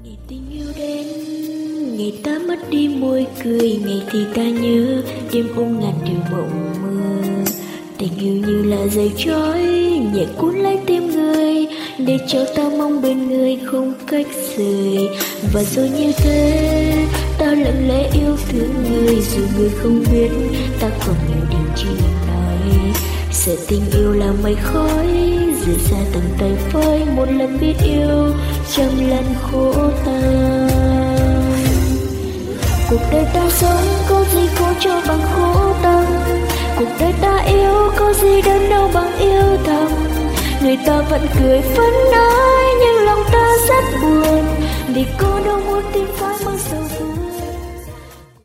Ngày tình yêu đến, ngày ta mất đi môi cười, ngày thì ta nhớ đêm ôm ngàn điều mộng mơ. Tình yêu như là dây trói nhẹ cuốn lấy tim người, để cho ta mong bên người không cách rời. Và rồi như thế ta lặng lẽ yêu thương người, dù người không biết ta còn nhiều điều chưa nói. Sợ tình yêu là mây khói rời xa tầng tay phơi, một lần biết yêu trăm lần khổ tan. Cuộc đời ta sống có gì khổ cho bằng khổ tâm, cuộc đời ta yêu có gì đớn đau bằng yêu thầm. Người ta vẫn cười phấn nói nhưng lòng ta rất buồn, vì cô đâu muốn tìm phải mang sầu.